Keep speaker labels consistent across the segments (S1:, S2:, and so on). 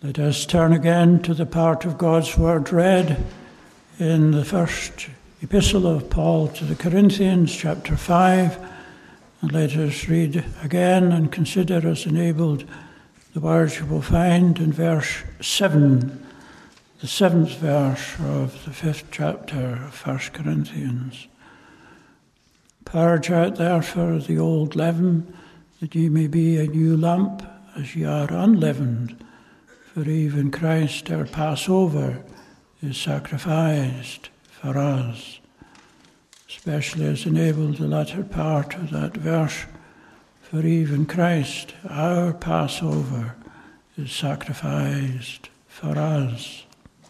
S1: Let us turn again to the part of God's Word read in the first epistle of Paul to the Corinthians, chapter 5. And let us read again and consider as enabled the words you will find in verse 7, the 7th verse of the 5th chapter of 1 Corinthians. Purge out therefore the old leaven, that ye may be a new lump, as ye are unleavened. For even Christ our Passover is sacrificed for us. Especially as enabled the latter part of that verse, for even Christ our Passover is sacrificed for us.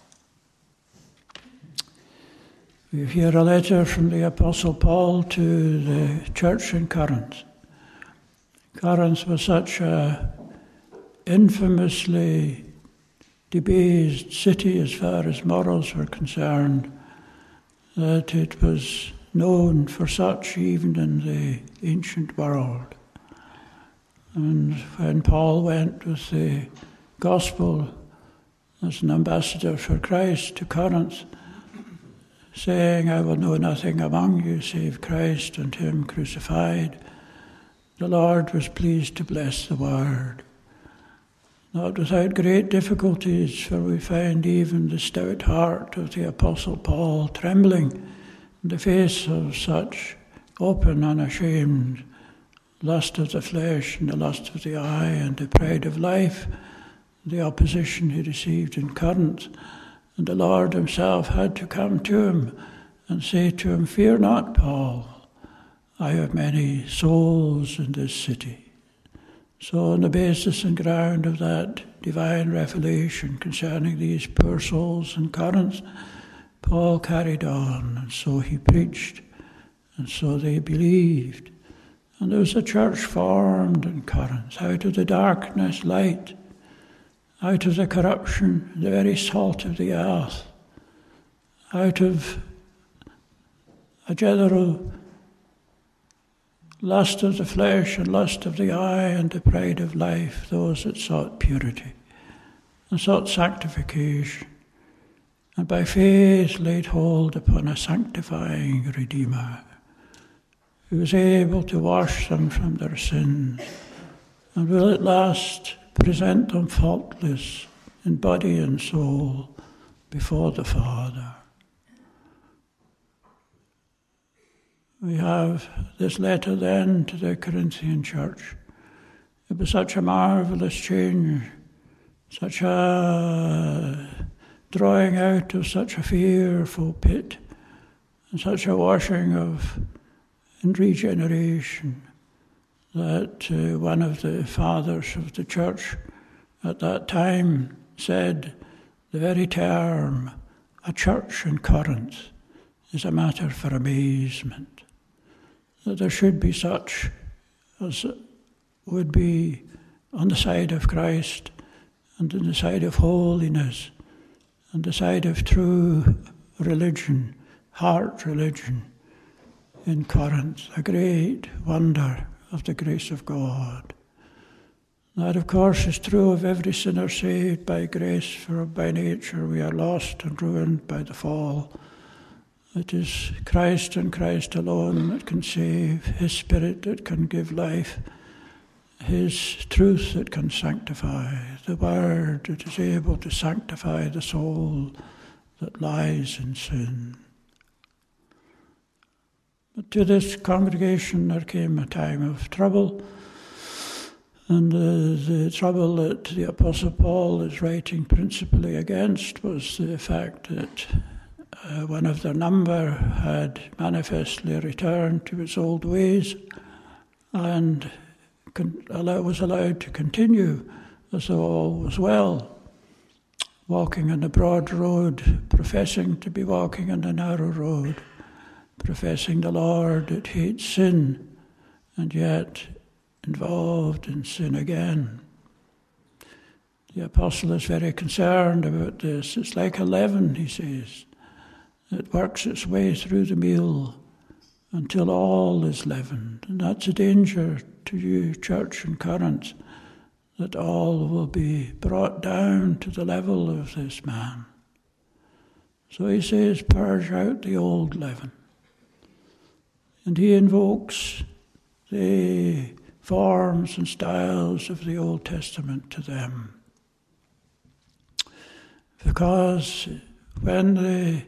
S1: We have here a letter from the Apostle Paul to the church in Corinth. Corinth was such a infamously debased city as far as morals were concerned, that it was known for such even in the ancient world. And when Paul went with the gospel as an ambassador for Christ to Corinth, saying, I will know nothing among you save Christ and him crucified, the Lord was pleased to bless the word. Not without great difficulties, for we find even the stout heart of the Apostle Paul trembling in the face of such open, unashamed lust of the flesh and the lust of the eye and the pride of life, the opposition he received in Corinth. And the Lord himself had to come to him and say to him, Fear not, Paul, I have many souls in this city. So on the basis and ground of that divine revelation concerning these poor souls in Corinth, Paul carried on, and so he preached, and so they believed. And there was a church formed in Corinth, out of the darkness, light, out of the corruption, the very salt of the earth, out of a general lust of the flesh and lust of the eye and the pride of life, those that sought purity and sought sanctification, and by faith laid hold upon a sanctifying Redeemer, who was able to wash them from their sins and will at last present them faultless in body and soul before the Father. We have this letter then to the Corinthian church. It was such a marvellous change, such a drawing out of such a fearful pit, and such a washing of and regeneration, that one of the fathers of the church at that time said, the very term, a church in Corinth, is a matter for amazement. That there should be such as would be on the side of Christ and on the side of holiness and the side of true religion, heart religion in Corinth, a great wonder of the grace of God. That, of course, is true of every sinner saved by grace, for by nature we are lost and ruined by the fall. It is Christ and Christ alone that can save, His Spirit that can give life, His truth that can sanctify, the Word that is able to sanctify the soul that lies in sin. But to this congregation there came a time of trouble, and the trouble that the Apostle Paul is writing principally against was the fact that one of their number had manifestly returned to its old ways and was allowed to continue as though all was well, walking on the broad road, professing to be walking on the narrow road, professing the Lord that hates sin, and yet involved in sin again. The apostle is very concerned about this. It's like a leaven, he says, that works its way through the meal until all is leavened. And that's a danger to you, church in Corinth, that all will be brought down to the level of this man. So he says, purge out the old leaven. And he invokes the forms and styles of the Old Testament to them. Because when the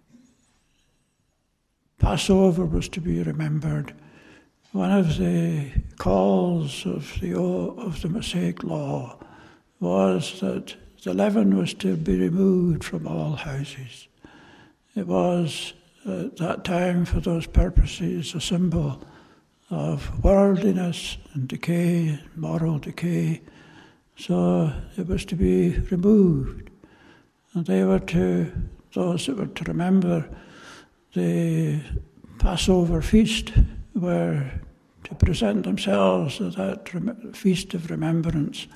S1: Passover was to be remembered, one of the calls of the Mosaic law was that the leaven was to be removed from all houses. It was at that time, for those purposes, a symbol of worldliness and decay, moral decay. So it was to be removed. And those that were to remember the Passover feast were to present themselves at that feast of remembrance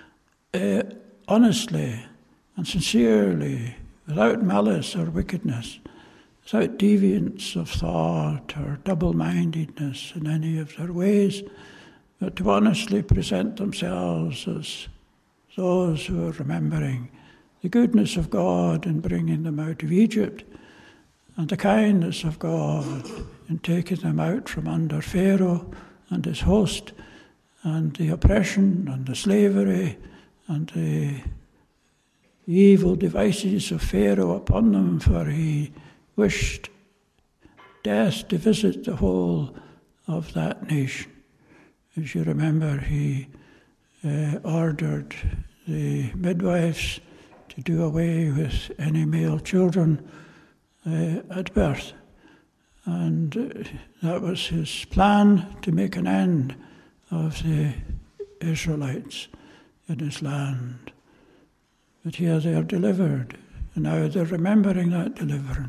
S1: honestly and sincerely, without malice or wickedness, without deviance of thought or double-mindedness in any of their ways, but to honestly present themselves as those who are remembering the goodness of God in bringing them out of Egypt, and the kindness of God in taking them out from under Pharaoh and his host, and the oppression and the slavery and the evil devices of Pharaoh upon them, for he wished death to visit the whole of that nation. As you remember, he ordered the midwives to do away with any male children at birth. And that was his plan, to make an end of the Israelites in his land. But here they are delivered, and now they're remembering that deliverance.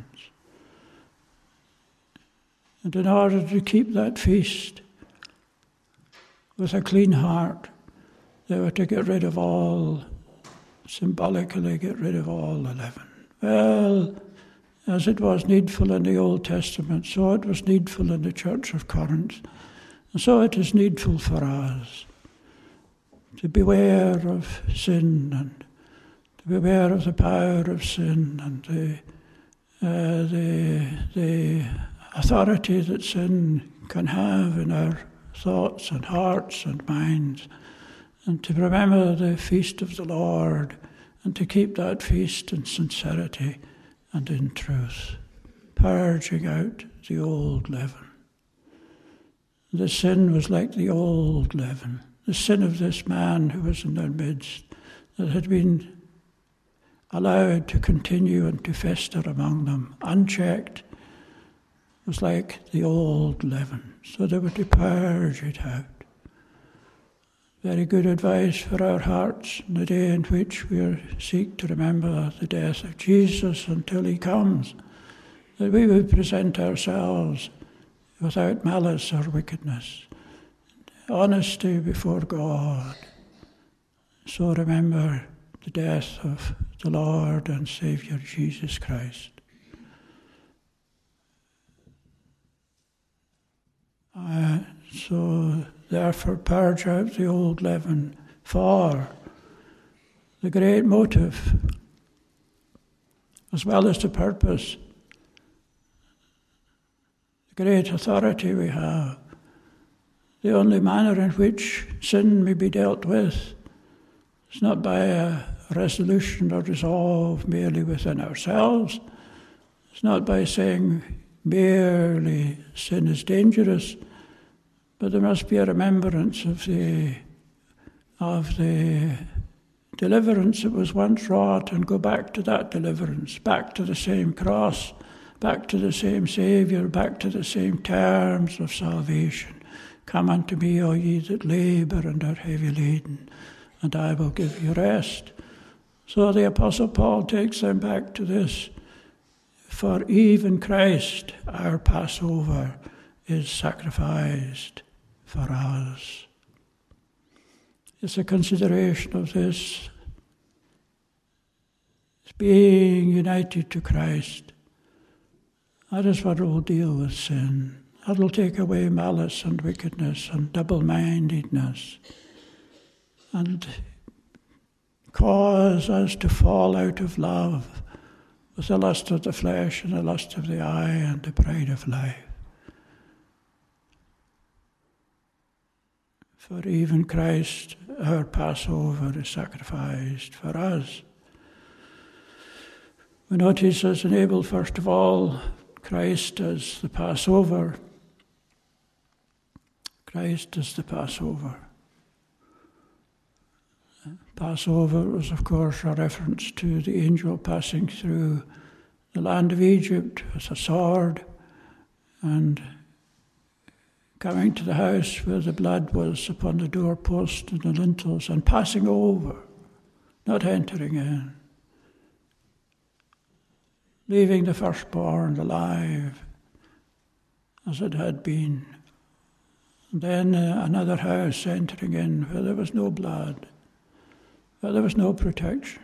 S1: And in order to keep that feast with a clean heart, they were to get rid of all, symbolically get rid of all the leaven. Well, as it was needful in the Old Testament, so it was needful in the Church of Corinth, and so it is needful for us to beware of sin and to beware of the power of sin and the authority that sin can have in our thoughts and hearts and minds, and to remember the feast of the Lord and to keep that feast in sincerity and in truth, purging out the old leaven. The sin was like the old leaven, the sin of this man who was in their midst, that had been allowed to continue and to fester among them, unchecked, was like the old leaven. So they were to purge it out. Very good advice for our hearts in the day in which we seek to remember the death of Jesus until he comes, that we would present ourselves without malice or wickedness, honesty before God. So remember the death of the Lord and Saviour Jesus Christ. So therefore purge out the old leaven, for the great motive as well as the purpose, the great authority we have, the only manner in which sin may be dealt with is not by a resolution or resolve merely within ourselves. It's not by saying merely sin is dangerous, but there must be a remembrance of the deliverance that was once wrought, and go back to that deliverance, back to the same cross, back to the same Saviour, back to the same terms of salvation. Come unto me, all ye that labour and are heavy laden, and I will give you rest. So the Apostle Paul takes them back to this. For even Christ, our Passover, is sacrificed for us. It's a consideration of this, being united to Christ. That is what will deal with sin. That will take away malice and wickedness and double-mindedness. And cause us to fall out of love with the lust of the flesh and the lust of the eye and the pride of life. For even Christ, our Passover, is sacrificed for us. We notice as enabled, first of all, Christ as the Passover. Christ is the Passover. Passover was, of course, a reference to the angel passing through the land of Egypt with a sword and coming to the house where the blood was upon the doorpost and the lintels and passing over, not entering in, leaving the firstborn alive as it had been. And then another house entering in where there was no blood, where there was no protection,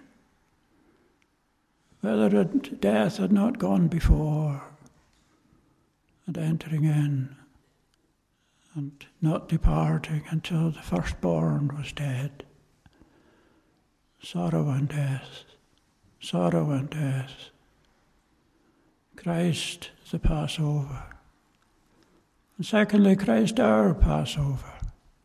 S1: where death had not gone before, and entering in and not departing until the firstborn was dead. Sorrow and death, sorrow and death. Christ the Passover. And secondly, Christ our Passover.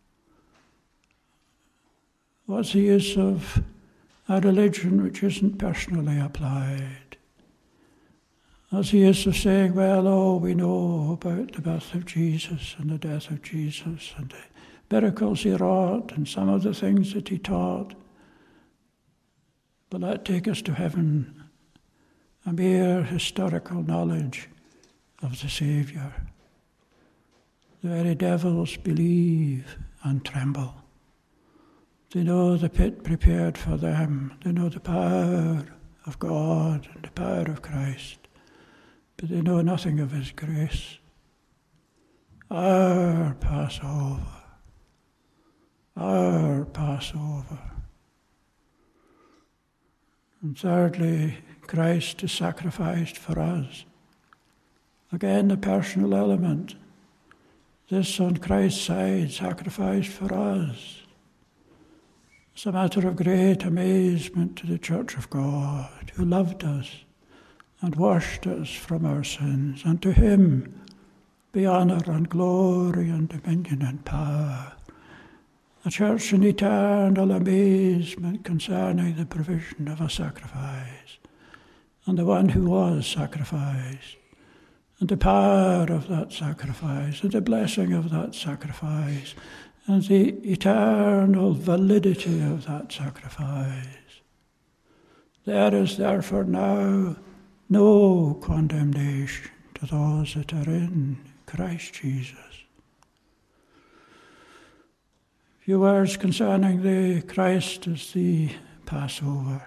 S1: What's the use of a religion which isn't personally applied? What's the use of saying, well, we know about the birth of Jesus and the death of Jesus and the miracles he wrought and some of the things that he taught. Will that take us to heaven? A mere historical knowledge of the Saviour. The very devils believe and tremble. They know the pit prepared for them. They know the power of God and the power of Christ. But they know nothing of his grace. Our Passover. Our Passover. And thirdly, Christ is sacrificed for us. Again, the personal element. This on Christ's side, sacrificed for us. It's a matter of great amazement to the Church of God, who loved us and washed us from our sins, and to him be honour and glory and dominion and power. The Church in eternal amazement concerning the provision of a sacrifice, and the one who was sacrificed, and the power of that sacrifice, and the blessing of that sacrifice, and the eternal validity of that sacrifice. There is therefore now no condemnation to those that are in Christ Jesus. A few words concerning the Christ as the Passover.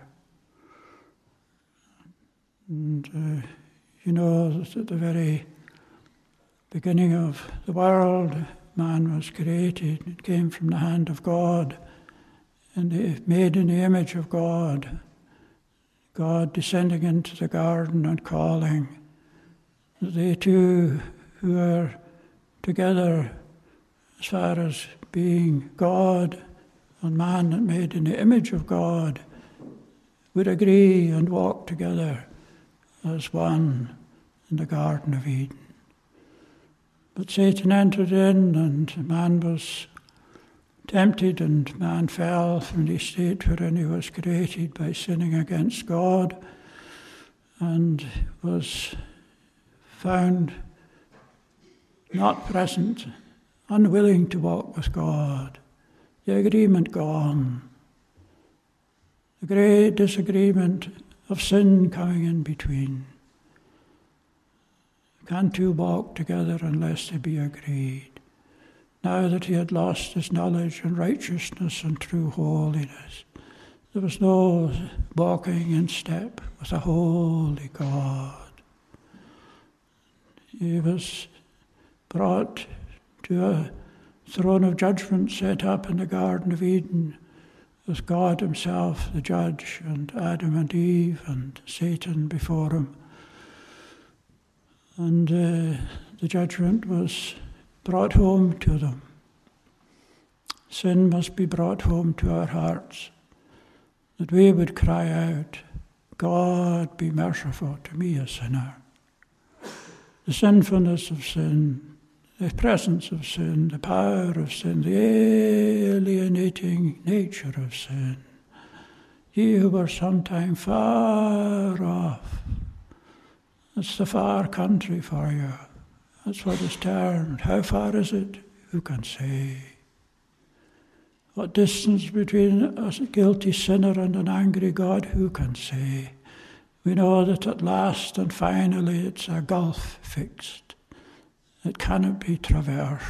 S1: And you know that at the very beginning of the world, man was created. It came from the hand of God, and made in the image of God. God descending into the garden and calling. They two who are together as far as being God and man made in the image of God would agree and walk together as one in the Garden of Eden. But Satan entered in, and man was tempted, and man fell from the state wherein he was created by sinning against God, and was found not present, unwilling to walk with God. The agreement gone. The great disagreement of sin coming in between. Can two walk together unless they be agreed? Now that he had lost his knowledge and righteousness and true holiness, there was no walking in step with a holy God. He was brought to a throne of judgment set up in the Garden of Eden with God himself, the judge, and Adam and Eve and Satan before him. And the judgment was brought home to them. Sin must be brought home to our hearts. that we would cry out, God, be merciful to me, a sinner. The sinfulness of sin, the presence of sin, the power of sin, the alienating nature of sin. Ye who were sometime far off, that's the far country for you. That's what it's termed. How far is it? Who can say? What distance between a guilty sinner and an angry God? Who can say? We know that at last and finally it's a gulf fixed. It cannot be traversed.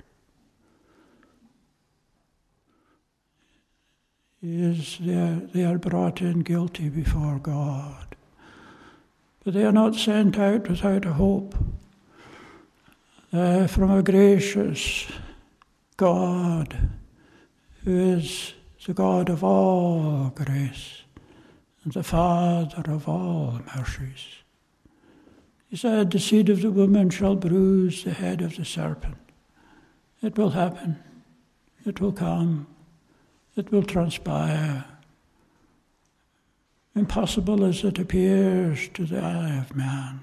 S1: They are brought in guilty before God. But they are not sent out without a hope. From a gracious God, who is the God of all grace and the Father of all mercies. He said, the seed of the woman shall bruise the head of the serpent. It will happen. It will come. It will transpire. Impossible as it appears to the eye of man.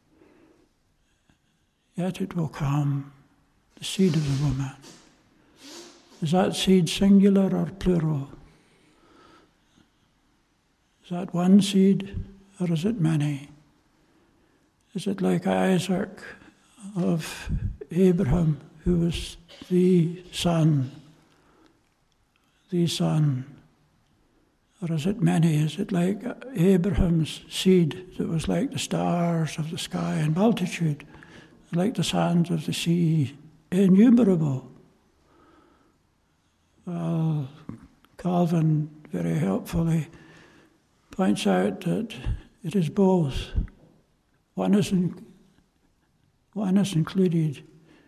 S1: Yet it will come, the seed of the woman. Is that seed singular or plural? Is that one seed or is it many? Is it like Isaac of Abraham, who was the son? Or is it many? Is it like Abraham's seed that was like the stars of the sky in multitude, like the sands of the sea, innumerable? Well, Calvin very helpfully points out that it is both. One is included.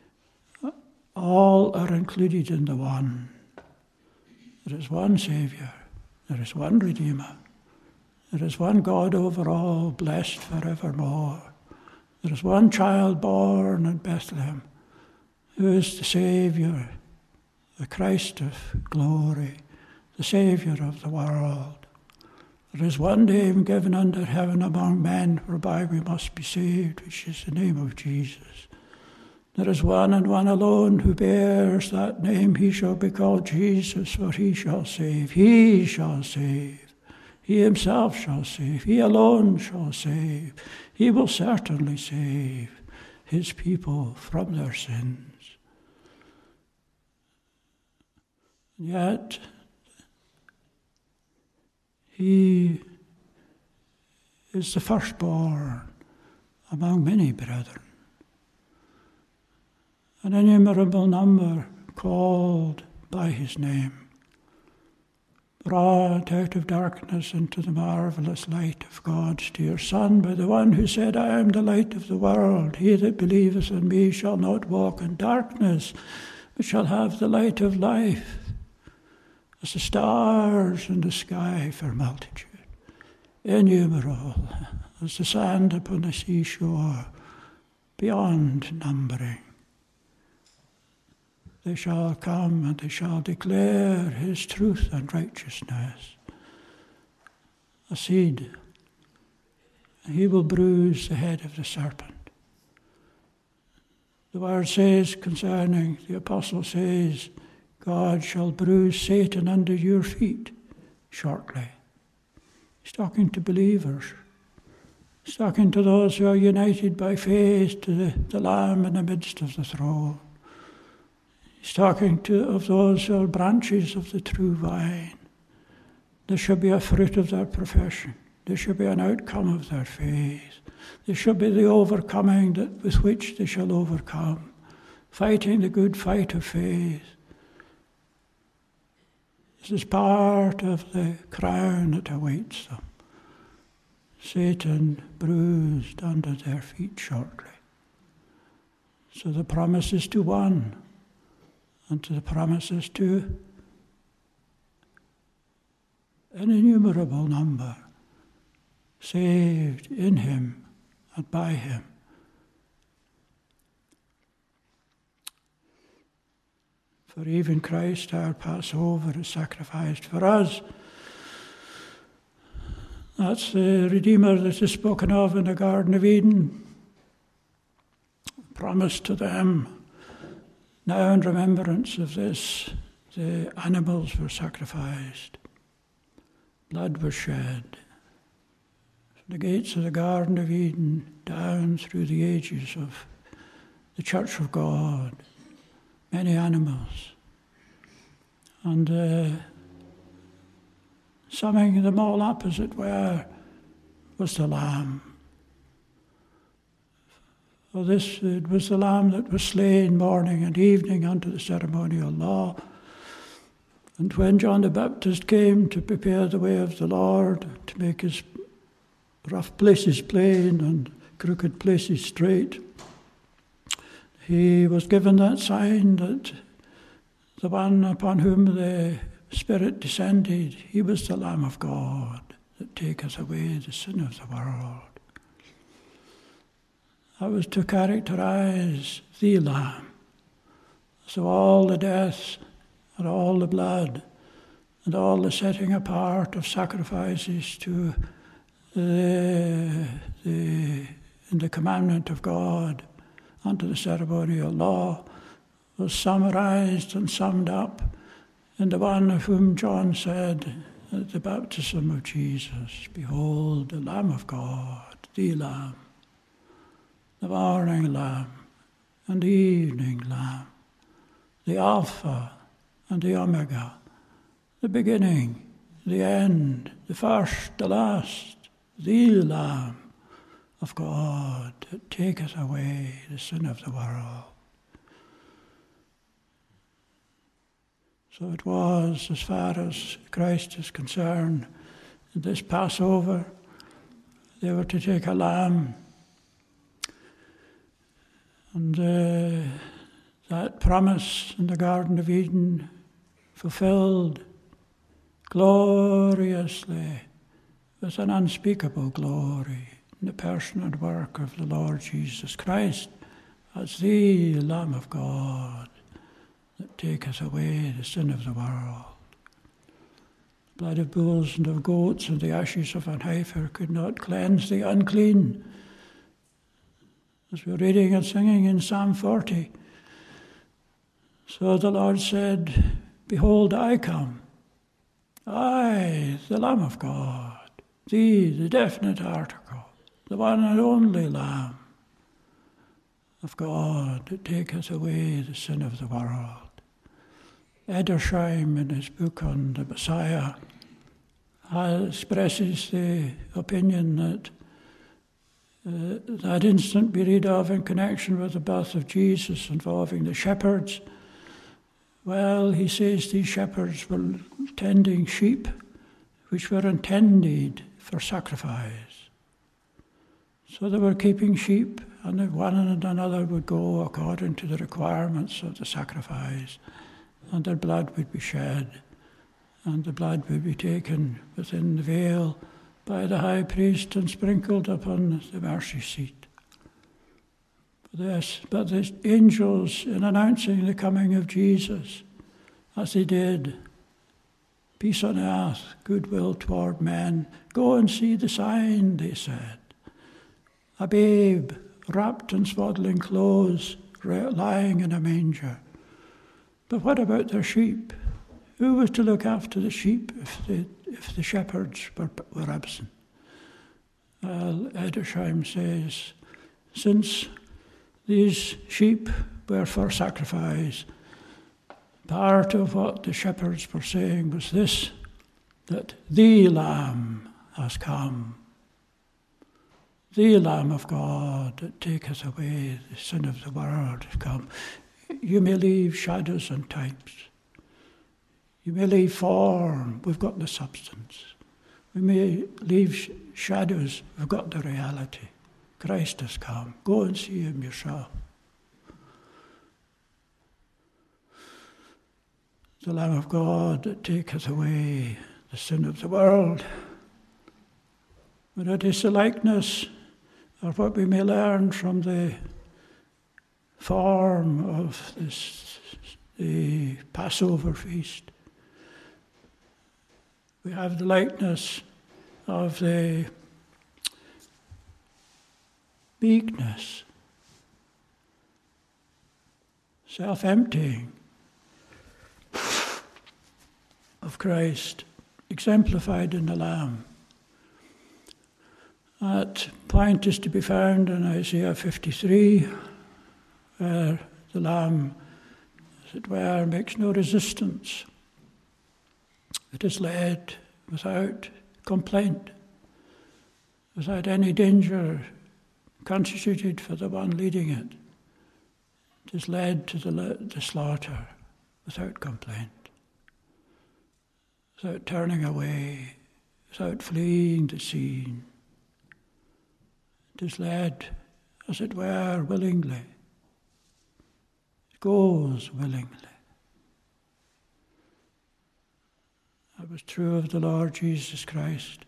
S1: All are included in the one. There is one Saviour. There is one Redeemer. There is one God over all, blessed forevermore. There is one child born in Bethlehem, who is the Saviour, the Christ of glory, the Saviour of the world. There is one name given under heaven among men whereby we must be saved, which is the name of Jesus. There is one and one alone who bears that name. He shall be called Jesus, for he shall save. He shall save. He himself shall save. He alone shall save. He will certainly save his people from their sins. Yet, he is the firstborn among many brethren. An innumerable number called by his name, brought out of darkness into the marvelous light of God's dear Son, by the one who said, I am the light of the world. He that believeth in me shall not walk in darkness, but shall have the light of life. As the stars in the sky for multitude, innumerable, as the sand upon the seashore, beyond numbering. They shall come and they shall declare his truth and righteousness. A seed, he will bruise the head of the serpent. The word says concerning, the apostle says, God shall bruise Satan under your feet shortly. He's talking to believers. He's talking to those who are united by faith to the Lamb in the midst of the throne. He's talking of those who are branches of the true vine. There should be a fruit of their profession. There should be an outcome of their faith. There should be the overcoming with which they shall overcome, fighting the good fight of faith. This is part of the crown that awaits them. Satan bruised under their feet shortly. So the promise is to one, and to the promises to an innumerable number, saved in him and by him. For even Christ, our Passover, is sacrificed for us. That's the Redeemer that is spoken of in the Garden of Eden, promised to them. Now in remembrance of this, the animals were sacrificed. Blood was shed. From the gates of the Garden of Eden down through the ages of the Church of God, many animals. And summing them all up, as it were, was the Lamb. For this, it was the Lamb that was slain morning and evening unto the ceremonial law. And when John the Baptist came to prepare the way of the Lord, to make his rough places plain and crooked places straight, he was given that sign that the one upon whom the Spirit descended, he was the Lamb of God that taketh away the sin of the world. That was to characterize the Lamb. So all the death and all the blood and all the setting apart of sacrifices to in the commandment of God unto the ceremonial law was summarized and summed up in the one of whom John said at the baptism of Jesus, "Behold, the Lamb of God, the Lamb, the morning Lamb and the evening Lamb, the Alpha and the Omega, the beginning, the end, the first, the last, the Lamb of God that taketh away the sin of the world." So it was, as far as Christ is concerned, in this Passover, they were to take a lamb, and that promise in the Garden of Eden fulfilled gloriously with an unspeakable glory in the person and work of the Lord Jesus Christ as the Lamb of God that taketh away the sin of the world. The blood of bulls and of goats and the ashes of an heifer could not cleanse the unclean. As we're reading and singing in Psalm 40, so the Lord said, "Behold, I come, I, the Lamb of God, the definite article, the one and only Lamb of God that taketh away the sin of the world." Edersheim, in his book on the Messiah, expresses the opinion that that instant we read of in connection with the birth of Jesus involving the shepherds, well, he says these shepherds were tending sheep which were intended for sacrifice. So they were keeping sheep, and one and another would go according to the requirements of the sacrifice, and their blood would be shed, and the blood would be taken within the veil by the high priest and sprinkled upon the mercy seat. But the angels, in announcing the coming of Jesus, as they did, "Peace on earth, goodwill toward men. Go and see the sign," they said. A babe wrapped in swaddling clothes, lying in a manger. But what about their sheep? Who was to look after the sheep if the shepherds were absent? Well, Edersheim says, since these sheep were for sacrifice, part of what the shepherds were saying was this, that the Lamb has come, the Lamb of God that taketh away the sin of the world has come. You may leave shadows and types. You may leave form, we've got the substance. We may leave shadows, we've got the reality. Christ has come. Go and see him yourself. The Lamb of God that taketh away the sin of the world. But it is the likeness of what we may learn from the form of the Passover feast. We have the likeness of the meekness, self-emptying of Christ, exemplified in the Lamb. That point is to be found in Isaiah 53, where the Lamb, as it were, makes no resistance. It is led without complaint, without any danger constituted for the one leading it. It is led to the slaughter without complaint, without turning away, without fleeing the scene. It is led, as it were, willingly. It goes willingly. That was true of the Lord Jesus Christ.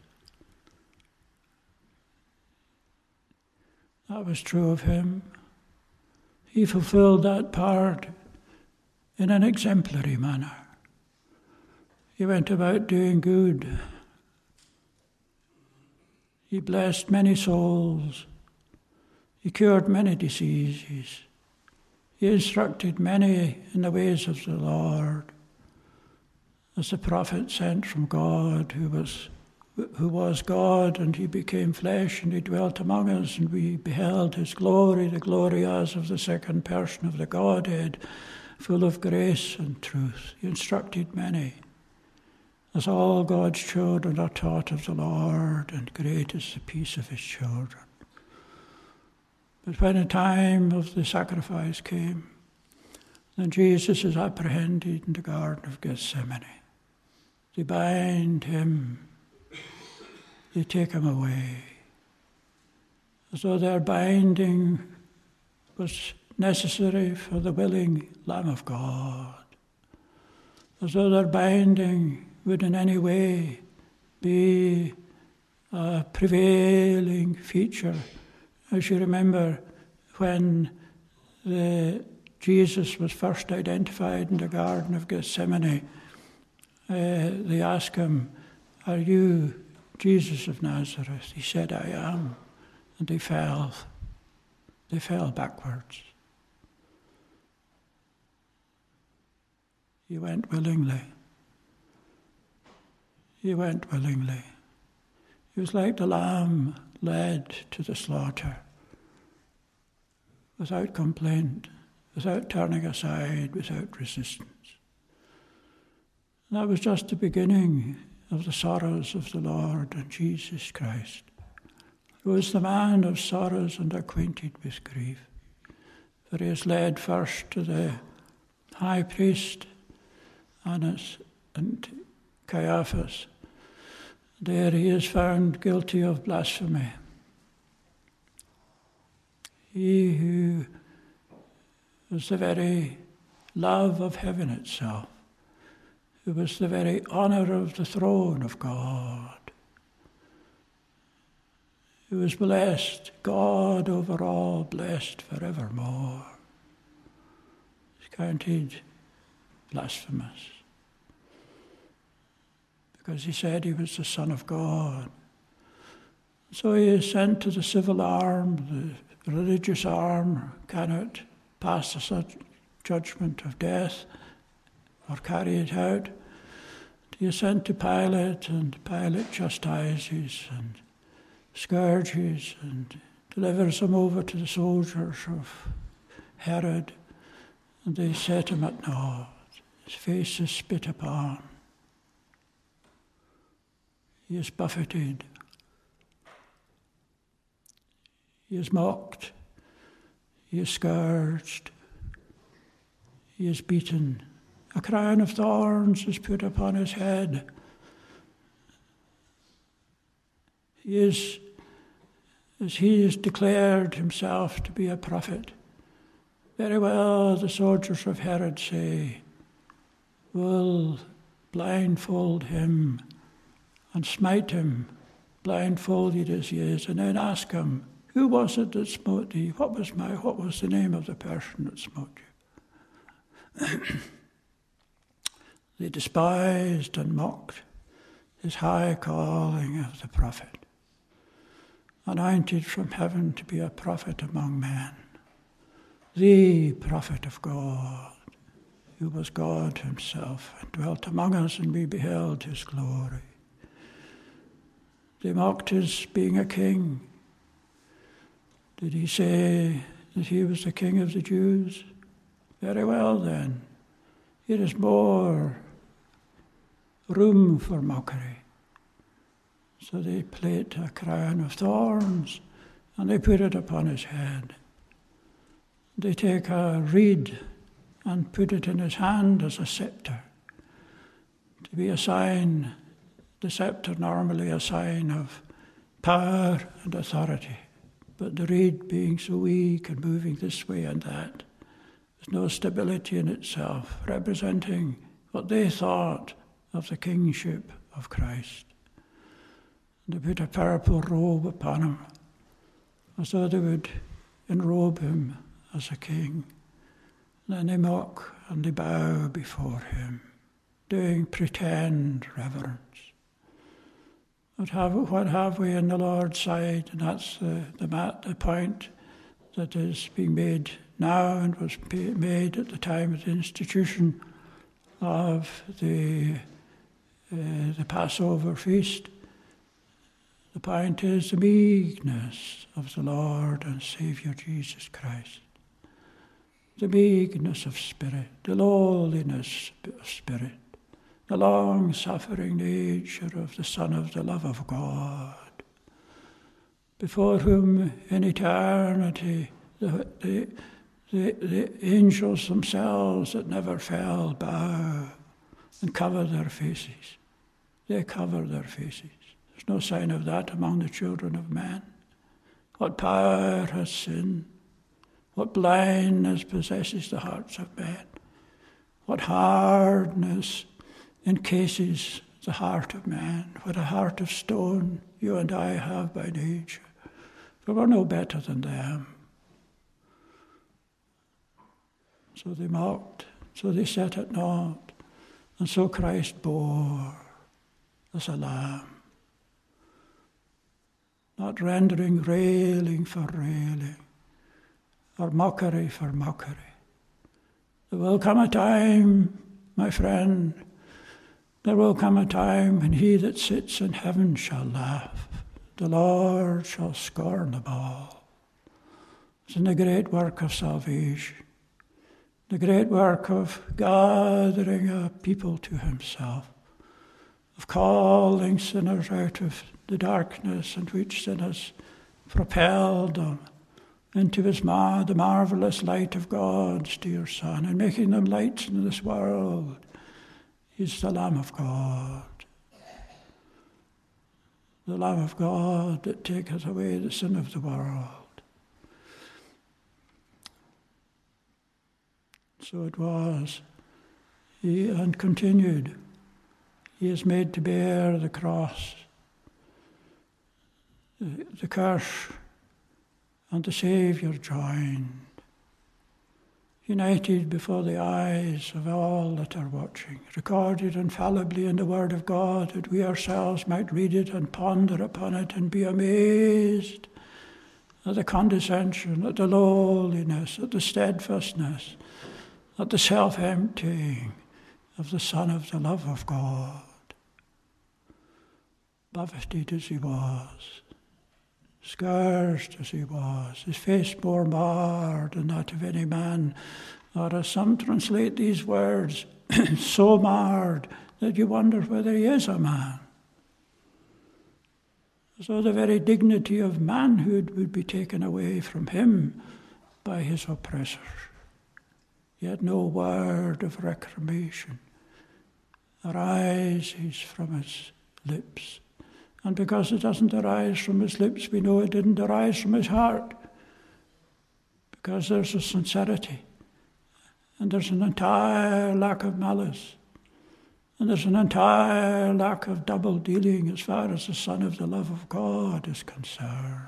S1: That was true of him. He fulfilled that part in an exemplary manner. He went about doing good. He blessed many souls. He cured many diseases. He instructed many in the ways of the Lord. As the prophet sent from God, who was God, and he became flesh, and he dwelt among us, and we beheld his glory, the glory as of the second person of the Godhead, full of grace and truth. He instructed many, as all God's children are taught of the Lord, and great is the peace of his children. But when the time of the sacrifice came, then Jesus is apprehended in the Garden of Gethsemane. They bind him, they take him away, as though their binding was necessary for the willing Lamb of God, as though their binding would in any way be a prevailing feature. As you remember, when Jesus was first identified in the Garden of Gethsemane, they asked him, "Are you Jesus of Nazareth?" He said, "I am." And they fell backwards. He went willingly. He went willingly. He was like the lamb led to the slaughter, without complaint, without turning aside, without resistance. And that was just the beginning of the sorrows of the Lord and Jesus Christ, who was the man of sorrows and acquainted with grief. For he is led first to the high priest, Annas and Caiaphas. There he is found guilty of blasphemy. He who was the very love of heaven itself, who was the very honour of the throne of God, who was blessed, God over all, blessed forevermore, is counted blasphemous, because he said he was the Son of God. So he is sent to the civil arm. The religious arm cannot pass the judgment of death or carry it out. He is sent to Pilate, and Pilate chastises and scourges and delivers him over to the soldiers of Herod, and they set him at naught. His face is spit upon. He is buffeted. He is mocked. He is scourged. He is beaten. A crown of thorns is put upon his head. He is, as he has declared himself to be a prophet, very well the soldiers of Herod say, will blindfold him and smite him, blindfolded as he is, and then ask him, "Who was it that smote thee? What was the name of the person that smote you?" They despised and mocked his high calling of the prophet, anointed from heaven to be a prophet among men, the prophet of God, who was God himself and dwelt among us, and we beheld his glory. They mocked his being a king. Did he say that he was the king of the Jews? Very well then. Here is more room for mockery. So they plait a crown of thorns and they put it upon his head. They take a reed and put it in his hand as a scepter, to be a sign, the scepter normally a sign of power and authority. But the reed being so weak and moving this way and that, there's no stability in itself, representing what they thought of the kingship of Christ. They put a purple robe upon him, as though they would enrobe him as a king. Then they mock and they bow before him, doing pretend reverence. What have we in the Lord's side? And that's the point that is being made now and was made at the time of the institution of the Passover feast. The point is the meekness of the Lord and Saviour Jesus Christ. The meekness of spirit, the lowliness of spirit, the long-suffering nature of the Son of the love of God, before whom in eternity the angels themselves that never fell bow and cover their faces. They cover their faces. There's no sign of that among the children of men. What power has sin? What blindness possesses the hearts of men? What hardness encases the heart of man? What a heart of stone you and I have by nature. For we're no better than them. So they mocked, so they set at naught, and so Christ bore as a lamb, not rendering railing for railing, or mockery for mockery. There will come a time, my friend, there will come a time when he that sits in heaven shall laugh. The Lord shall scorn them all. It's in the great work of salvation, the great work of gathering a people to himself, of calling sinners out of the darkness in which sin has propelled them into the marvelous light of God's dear Son, and making them lights in this world. He's the Lamb of God. The Lamb of God that taketh away the sin of the world. So it was. And continued. He is made to bear the cross, the curse, and the Saviour joined, united before the eyes of all that are watching, recorded infallibly in the Word of God, that we ourselves might read it and ponder upon it and be amazed at the condescension, at the lowliness, at the steadfastness, at the self-emptying of the Son of the love of God. Buffeted as he was, scourged as he was, his face more marred than that of any man, or as some translate these words, so marred that you wonder whether he is a man. So the very dignity of manhood would be taken away from him by his oppressors. Yet no word of reclamation arises from his lips. And because it doesn't arise from his lips, we know it didn't arise from his heart. Because there's a sincerity, and there's an entire lack of malice, and there's an entire lack of double dealing as far as the Son of the love of God is concerned.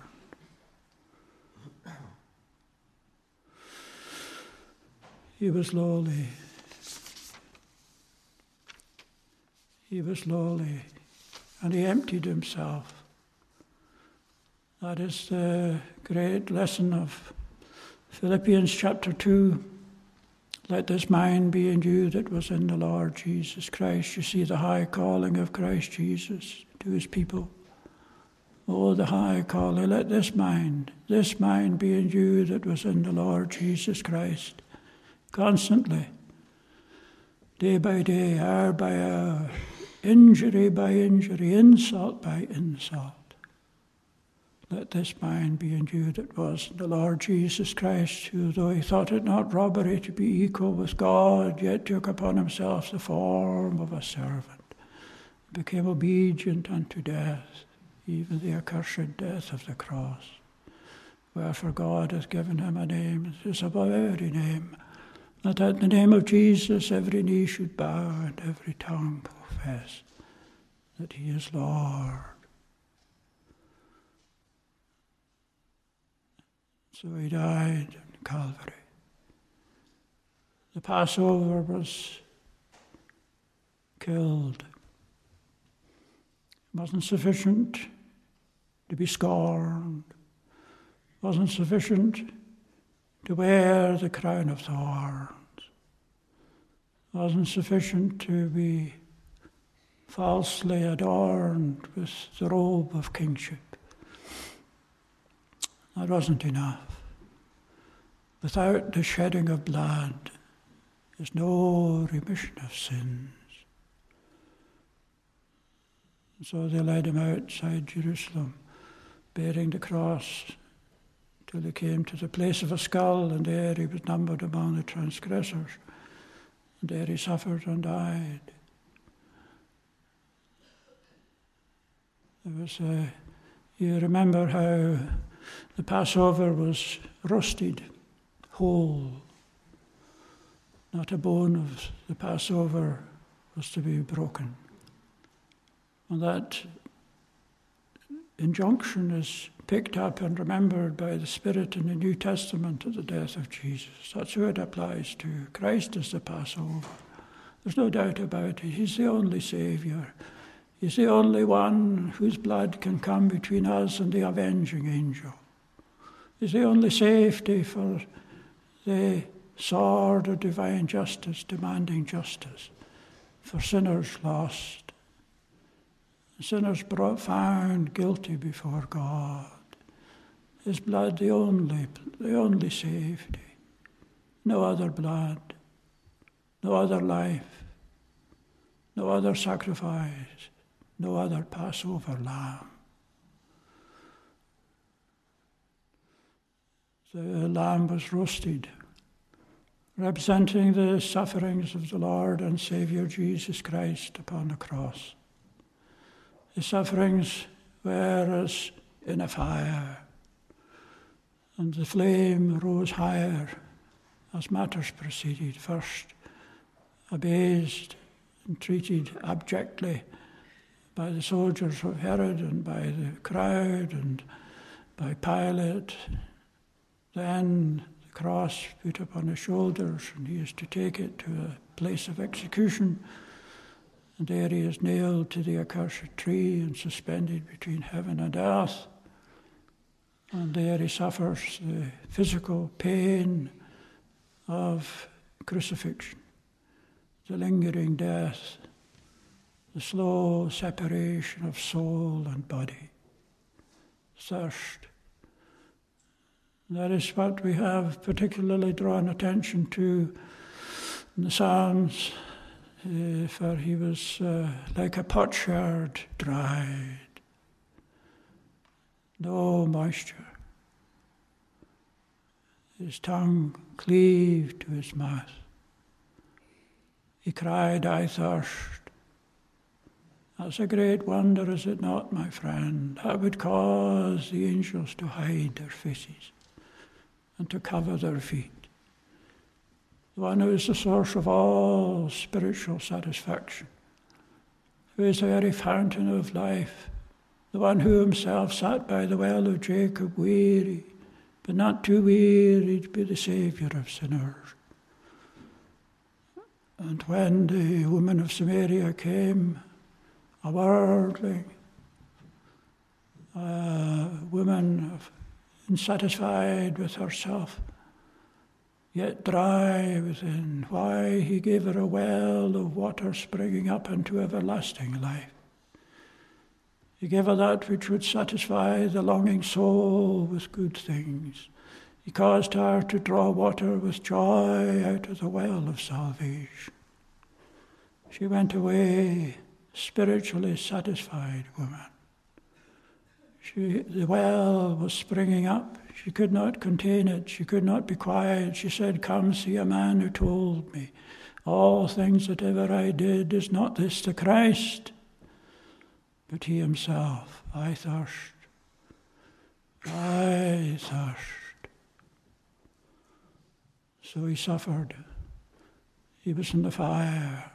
S1: He was lowly. He was lowly. and he emptied himself. That is the great lesson of Philippians chapter 2. Let this mind be in you that was in the Lord Jesus Christ. You see the high calling of Christ Jesus to his people. Oh, the high calling. Let this mind be in you that was in the Lord Jesus Christ. Constantly, day by day, hour by hour, injury by injury, insult by insult. Let this mind be in you that was in the Lord Jesus Christ, who, though he thought it not robbery to be equal with God, yet took upon himself the form of a servant, became obedient unto death, even the accursed death of the cross. Wherefore God hath given him a name that is above every name, that at the name of Jesus every knee should bow and every tongue confess that he is Lord. So he died on Calvary. The Passover was killed. It wasn't sufficient to be scorned. It wasn't sufficient to wear the crown of thorns. It wasn't sufficient to be falsely adorned with the robe of kingship. That wasn't enough. Without the shedding of blood, there's no remission of sins. And so they led him outside Jerusalem, bearing the cross, till they came to the place of a skull, and there he was numbered among the transgressors. And there he suffered and died. There was you remember how the Passover was roasted whole. Not a bone of the Passover was to be broken. And that injunction is picked up and remembered by the Spirit in the New Testament at the death of Jesus. That's who it applies to. Christ is the Passover. There's no doubt about it. He's the only Saviour. He's the only one whose blood can come between us and the avenging angel. He's the only safety for the sword of divine justice, demanding justice for sinners lost, sinners found guilty before God. His blood, the only safety. No other blood, no other life, no other sacrifice, no other Passover lamb. The lamb was roasted, representing the sufferings of the Lord and Saviour Jesus Christ upon the cross. His sufferings were as in a fire, and the flame rose higher as matters proceeded. First abased and treated abjectly by the soldiers of Herod and by the crowd and by Pilate. Then the cross put upon his shoulders, and he is to take it to a place of execution. And there he is nailed to the accursed tree and suspended between heaven and earth. And there he suffers the physical pain of crucifixion, the lingering death, the slow separation of soul and body, thirst. That is what we have particularly drawn attention to in the Psalms, for he was like a potsherd dried, no moisture. His tongue cleaved to his mouth. He cried, I thirst. That's a great wonder, is it not, my friend? That would cause the angels to hide their faces and to cover their feet. The one who is the source of all spiritual satisfaction, who is the very fountain of life, the one who himself sat by the well of Jacob, weary, but not too weary to be the Saviour of sinners. And when the woman of Samaria came a worldling, a woman unsatisfied with herself, yet dry within. Why? He gave her a well of water springing up into everlasting life. He gave her that which would satisfy the longing soul with good things. He caused her to draw water with joy out of the well of salvation. She went away spiritually satisfied woman. The well was springing up. She could not contain it. She could not be quiet. She said, "Come, see a man who told me, all things that ever I did, is not this the Christ?" But he himself, "I thirst, I thirst." So he suffered. He was in the fire.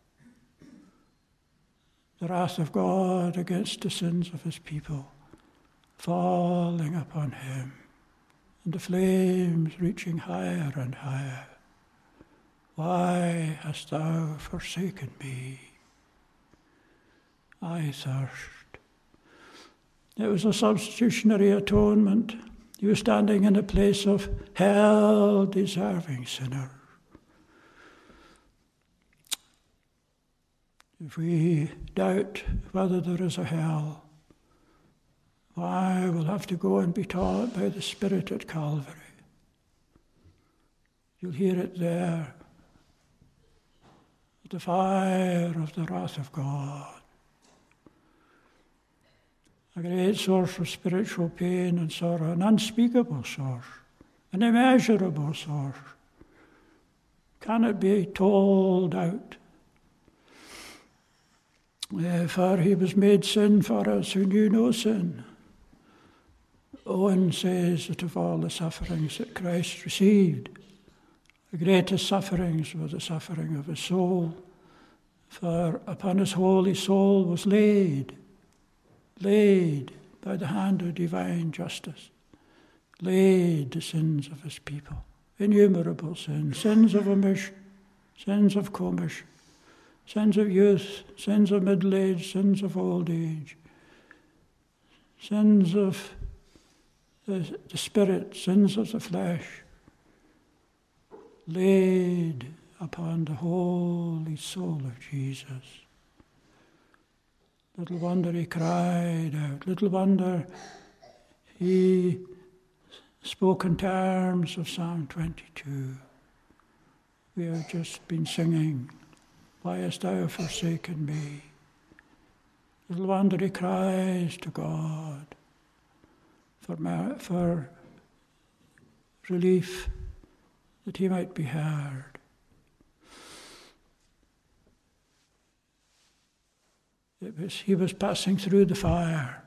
S1: The wrath of God against the sins of his people falling upon him, and the flames reaching higher and higher. Why hast thou forsaken me? I thirst. It was a substitutionary atonement. He was standing in a place of hell-deserving sinner. If we doubt whether there is a hell, why, we'll have to go and be taught by the Spirit at Calvary. You'll hear it there. The fire of the wrath of God. A great source of spiritual pain and sorrow, an unspeakable source, an immeasurable source. Can it be told out? For he was made sin for us who knew no sin. Owen says that of all the sufferings that Christ received, the greatest sufferings were the suffering of his soul. For upon his holy soul was laid by the hand of divine justice, laid the sins of his people, innumerable sins, sins of omission, sins of commission, sins of youth, sins of middle age, sins of old age, sins of the spirit, sins of the flesh, laid upon the holy soul of Jesus. Little wonder he cried out. Little wonder he spoke in terms of Psalm 22. We have just been singing, "Why hast thou forsaken me?" Little wonder he cries to God for relief, that he might be heard. He was passing through the fire.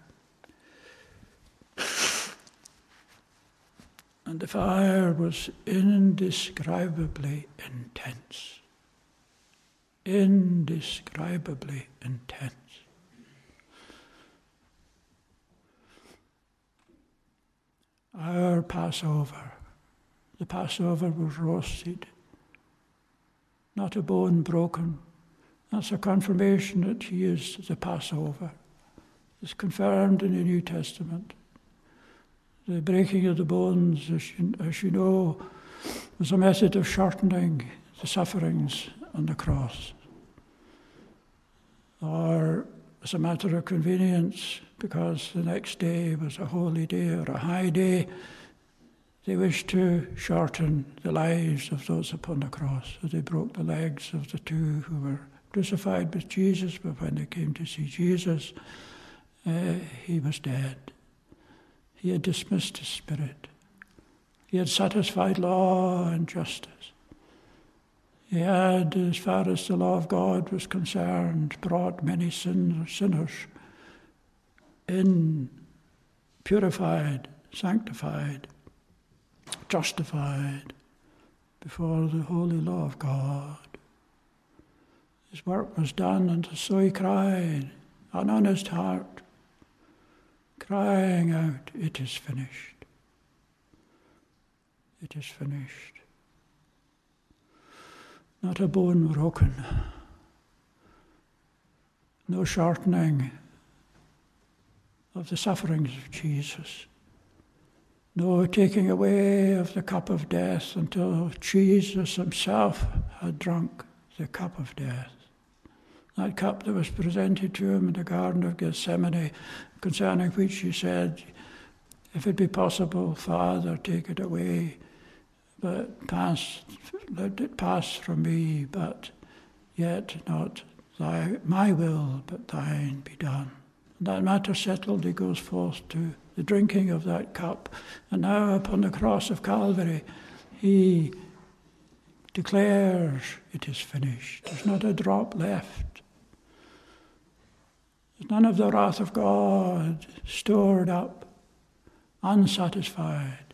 S1: And the fire was indescribably intense. Indescribably intense. Our Passover, the Passover was roasted, not a bone broken. That's a confirmation that he is the Passover. It's confirmed in the New Testament. The breaking of the bones, as you know, was a method of shortening the sufferings on the cross. Or as a matter of convenience, because the next day was a holy day or a high day, they wished to shorten the lives of those upon the cross. So they broke the legs of the two who were crucified with Jesus, but when they came to see Jesus, he was dead. He had dismissed his spirit. He had satisfied law and justice. He had, as far as the law of God was concerned, brought many sinners in, purified, sanctified, justified before the holy law of God. His work was done, and so he cried, an honest heart, crying out, "It is finished. It is finished." Not a bone broken. no shortening of the sufferings of Jesus, no taking away of the cup of death until Jesus himself had drunk the cup of death. That cup that was presented to him in the Garden of Gethsemane, concerning which he said, if it be possible, Father, take it away, but let it pass from me, but yet not my will, but thine be done. And that matter settled, he goes forth to the drinking of that cup. And now upon the cross of Calvary, he declares it is finished. There's not a drop left. There's none of the wrath of God stored up, unsatisfied.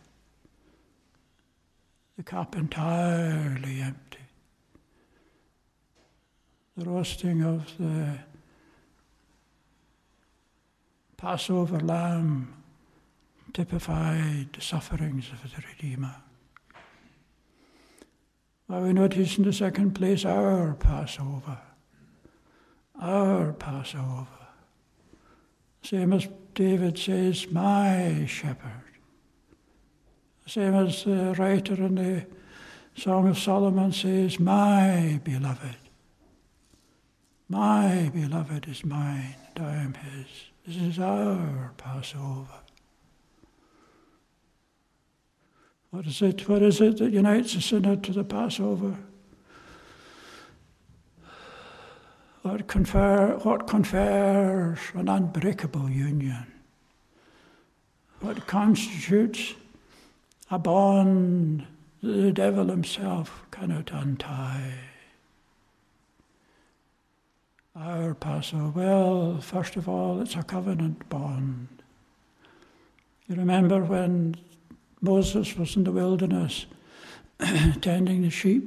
S1: The cup entirely empty. The roasting of the Passover lamb typified the sufferings of the Redeemer. Well, we notice in the second place our Passover. Our Passover. Same as David says, my shepherd. Same as the writer in the Song of Solomon says, my beloved. My beloved is mine, and I am his. This is our Passover. What is it? What is it that unites the sinner to the Passover? What confers an unbreakable union? What constitutes a bond that the devil himself cannot untie? Our Passover, well, first of all, it's a covenant bond. You remember when Moses was in the wilderness tending the sheep,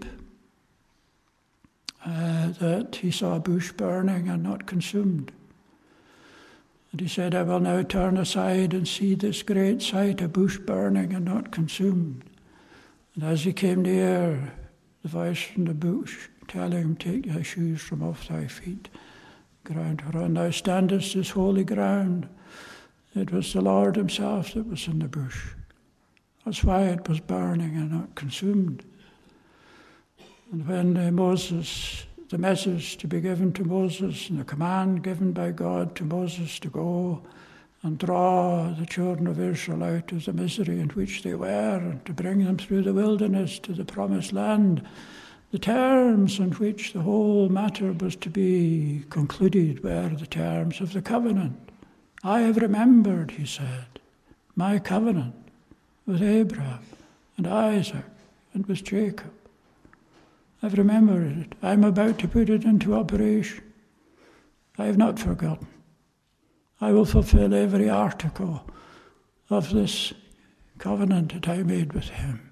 S1: that he saw a bush burning and not consumed. And he said, I will now turn aside and see this great sight, a bush burning and not consumed. And as he came near, the voice from the bush telling him, take thy shoes from off thy feet, ground whereon thou standest is holy ground. It was the Lord himself that was in the bush. That's why it was burning and not consumed. And when the message to be given to Moses and the command given by God to Moses to go and draw the children of Israel out of the misery in which they were and to bring them through the wilderness to the promised land, the terms in which the whole matter was to be concluded were the terms of the covenant. I have remembered, he said, my covenant with Abraham and Isaac and with Jacob. I've remembered it. I'm about to put it into operation. I have not forgotten. I will fulfill every article of this covenant that I made with him.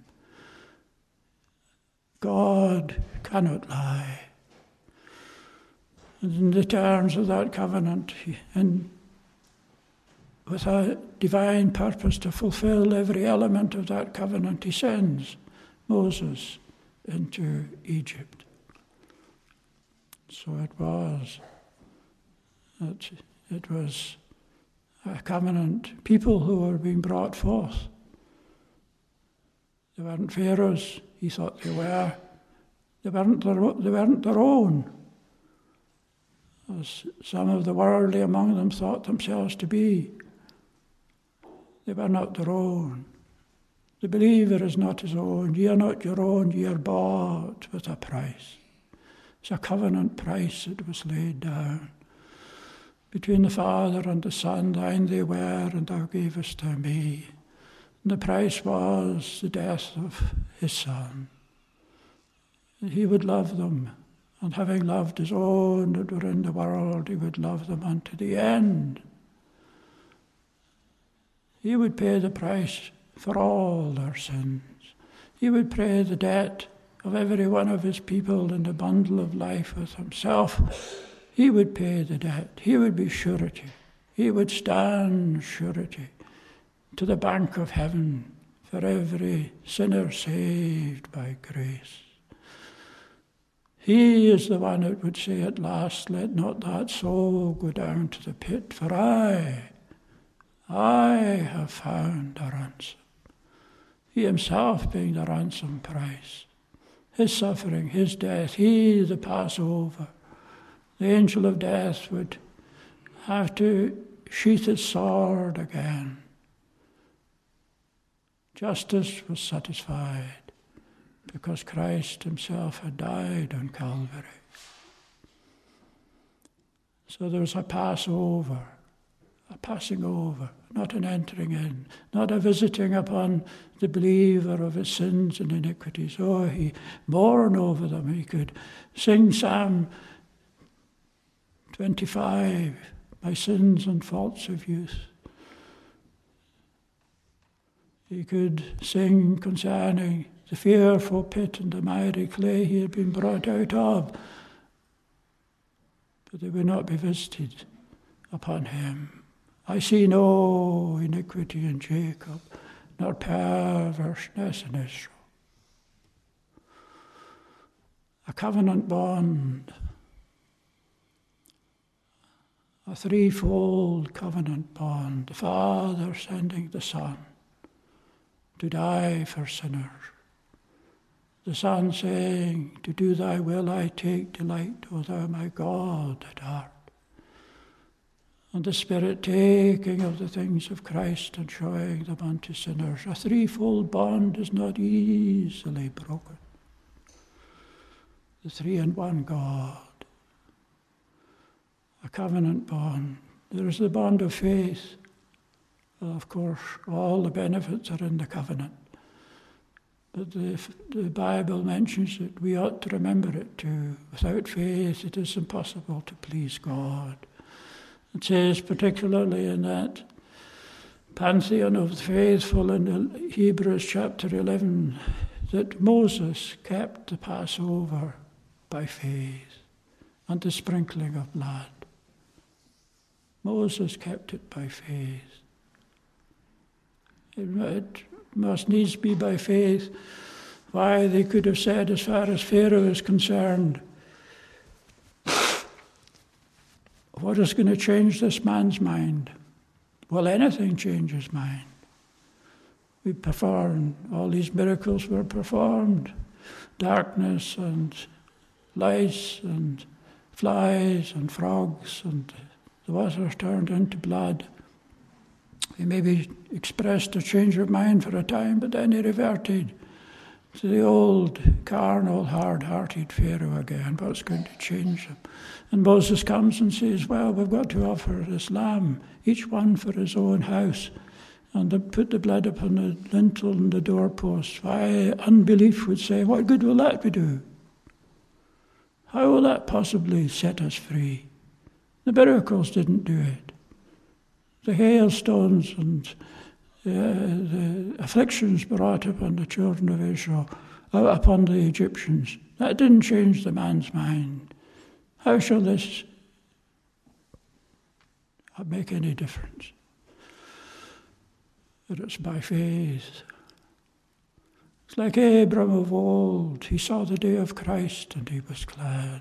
S1: God cannot lie. And in the terms of that covenant, and with a divine purpose to fulfill every element of that covenant, he sends Moses into Egypt. So it was that it was a covenant, people who were being brought forth. They weren't Pharaohs, he thought they were. They weren't their own, as some of the worldly among them thought themselves to be. They were not their own. The believer is not his own. Ye are not your own, ye are bought with a price. It's a covenant price that was laid down. Between the Father and the Son, thine they were, and thou gavest to me. And the price was the death of his Son. And he would love them, and having loved his own that were in the world, he would love them unto the end. He would pay the price for all their sins. He would pay the debt of every one of his people in the bundle of life with himself. He would pay the debt. He would be surety. He would stand surety to the bank of heaven for every sinner saved by grace. He is the one that would say at last, let not that soul go down to the pit, for I have found a ransom. He himself being the ransom price. His suffering, his death, he the Passover. The angel of death would have to sheath his sword again. Justice was satisfied because Christ himself had died on Calvary. So there was a Passover, a passing over, not an entering in, not a visiting upon the believer of his sins and iniquities. Oh, he mourned over them. He could sing Psalm 25, my sins and faults of youth. He could sing concerning the fearful pit and the miry clay he had been brought out of, but they would not be visited upon him. I see no iniquity in Jacob, nor perverseness in Israel. A covenant bond, a threefold covenant bond, the Father sending the Son to die for sinners. The Son saying, to do thy will I take delight, O thou my God at heart. And the Spirit taking of the things of Christ and showing them unto sinners. A threefold bond is not easily broken. The three in one God. A covenant bond. There is the bond of faith. Of course, all the benefits are in the covenant. But the Bible mentions it. We ought to remember it too. Without faith, it is impossible to please God. It says particularly in that pantheon of the faithful in Hebrews chapter 11 that Moses kept the Passover by faith and the sprinkling of blood. Moses kept it by faith. It must needs be by faith. Why, they could have said, as far as Pharaoh is concerned, what is going to change this man's mind? Well, anything changes mind. We performed, all these miracles were performed. Darkness and lice and flies and frogs, and the water turned into blood. He maybe expressed a change of mind for a time, but then he reverted to the old, carnal, hard-hearted Pharaoh again. What's going to change him? And Moses comes and says, well, we've got to offer this lamb, each one for his own house, and put the blood upon the lintel and the doorpost. Why, unbelief would say, what good will that do? How will that possibly set us free? The miracles didn't do it. The hailstones and the afflictions brought upon the children of Israel, upon the Egyptians, that didn't change the man's mind. How shall this make any difference? But it's by faith. It's like Abram of old. He saw the day of Christ and he was glad.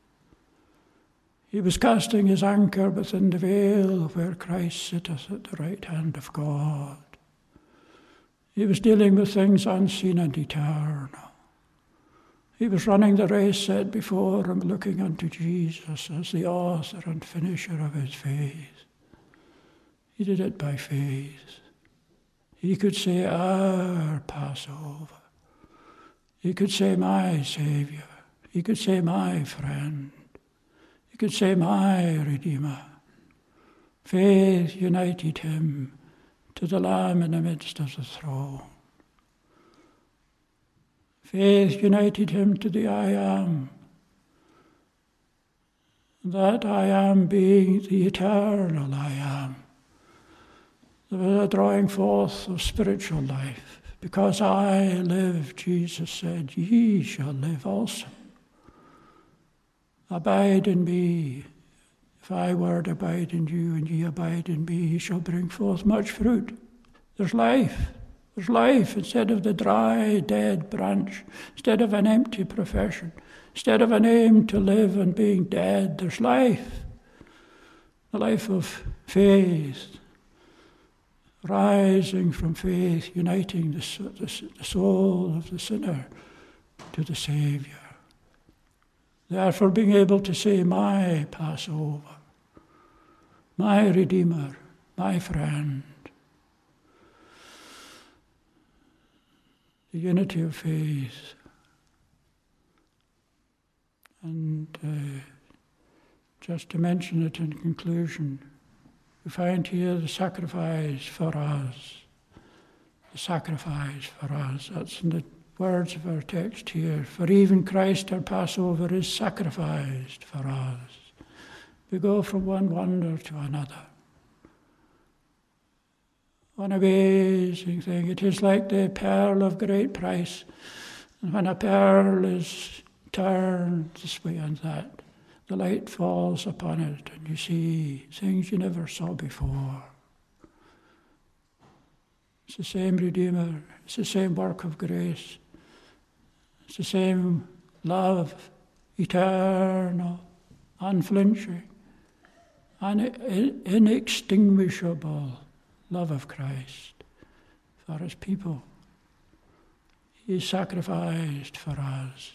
S1: He was casting his anchor within the veil where Christ sitteth at the right hand of God. He was dealing with things unseen and eternal. He was running the race set before him, looking unto Jesus as the author and finisher of his faith. He did it by faith. He could say, our Passover. He could say, my Saviour. He could say, my friend. He could say, my Redeemer. Faith united him to the Lamb in the midst of the throne. Faith united him to the I Am. That I Am being the eternal I Am. There was a drawing forth of spiritual life. Because I live, Jesus said, ye shall live also. Abide in me. If I word abide in you and ye abide in me, ye shall bring forth much fruit. There's life. There's life instead of the dry, dead branch, instead of an empty profession, instead of an aim to live and being dead. There's life, the life of faith, rising from faith, uniting the soul of the sinner to the Saviour. Therefore, being able to say, my Passover, my Redeemer, my friend. The unity of faith. And just to mention it in conclusion, we find here the sacrifice for us. The sacrifice for us. That's in the words of our text here. For even Christ our Passover is sacrificed for us. We go from one wonder to another. One amazing thing. It is like the pearl of great price. And when a pearl is turned this way and that, the light falls upon it and you see things you never saw before. It's the same Redeemer. It's the same work of grace. It's the same love, eternal, unflinching, inextinguishable love of Christ for his people. He sacrificed for us.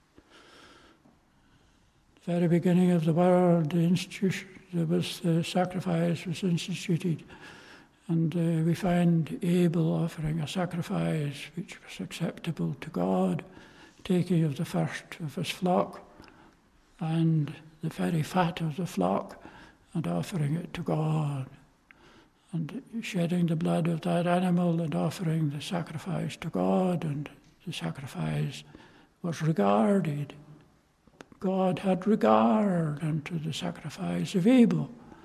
S1: The very beginning of the world, the sacrifice was instituted, and we find Abel offering a sacrifice which was acceptable to God, taking of the first of his flock and the very fat of the flock and offering it to God, and shedding the blood of that animal and offering the sacrifice to God, and the sacrifice was regarded. God had regard unto the sacrifice of Abel.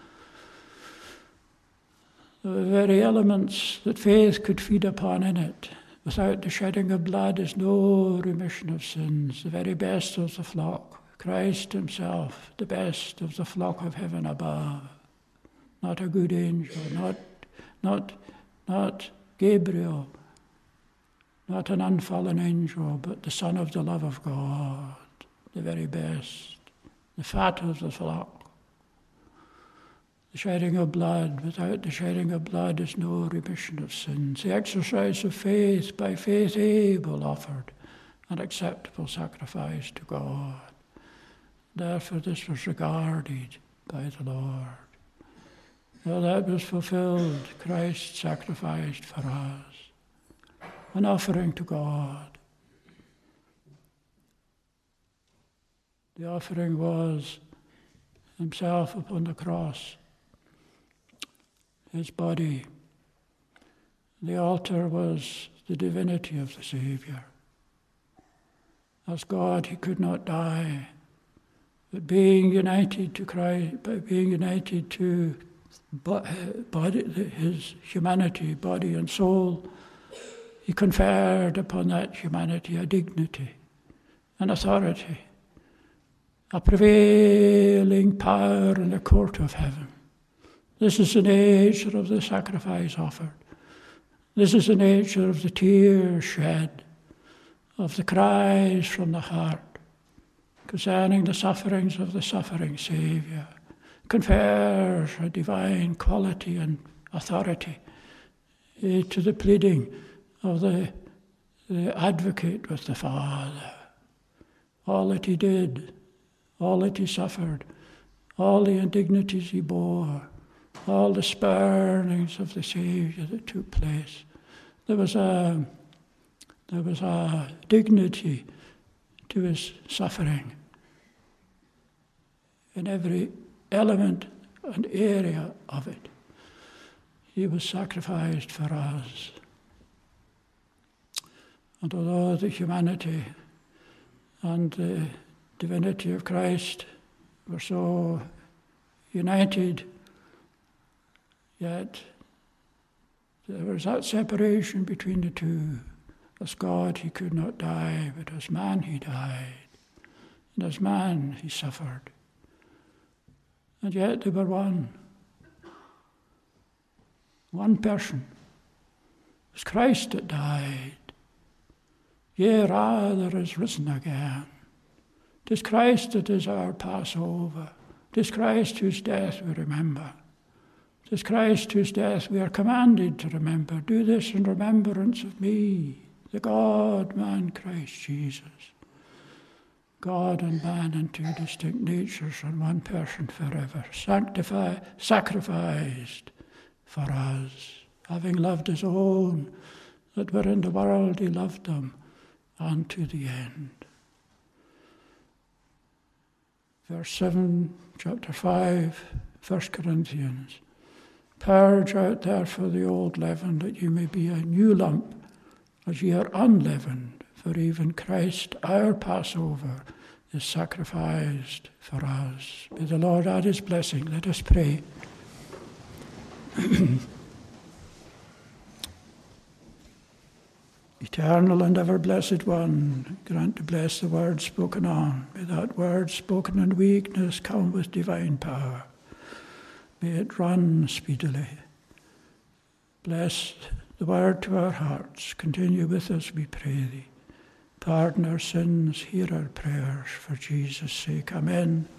S1: The very elements that faith could feed upon in it. Without the shedding of blood is no remission of sins. The very best of the flock, Christ himself, the best of the flock of heaven above. Not a good angel, not Gabriel, not an unfallen angel, but the Son of the love of God, the very best, the fat of the flock. The shedding of blood, without the shedding of blood is no remission of sins. The exercise of faith, by faith Abel offered an acceptable sacrifice to God. Therefore this was regarded by the Lord. Well, that was fulfilled. Christ sacrificed for us, an offering to God. The offering was himself upon the cross, his body. The altar was the divinity of the Saviour. As God, he could not die, but being united to Christ, by being united to his humanity, body and soul, he conferred upon that humanity a dignity, an authority, a prevailing power in the court of heaven. This is the nature of the sacrifice offered. This is the nature of the tears shed, of the cries from the heart concerning the sufferings of the suffering Saviour. Confers a divine quality and authority to the pleading of the advocate with the Father. All that he did, all that he suffered, all the indignities he bore, all the spurnings of the Saviour that took place. There was a dignity to his suffering in every element and area of it. He was sacrificed for us. And although the humanity and the divinity of Christ were so united, yet there was that separation between the two. As God, he could not die, but as man, he died. And as man, he suffered. And yet they were one person, It's Christ that died. Yea, rather is risen again. 'Tis Christ that is our Passover. 'Tis Christ whose death we remember. 'Tis Christ whose death we are commanded to remember. Do this in remembrance of me, the God-man Christ Jesus. God and man in two distinct natures and one person forever, sacrificed for us, having loved his own that were in the world, he loved them unto the end. Verse 7, chapter 5, 1 Corinthians. Purge out therefore the old leaven, that ye may be a new lump, as ye are unleavened. For even Christ, our Passover, is sacrificed for us. May the Lord add his blessing. Let us pray. Eternal and ever-blessed One, grant to bless the word spoken on. May that word spoken in weakness come with divine power. May it run speedily. Bless the word to our hearts. Continue with us, we pray thee. Pardon our sins, hear our prayers, for Jesus' sake. Amen.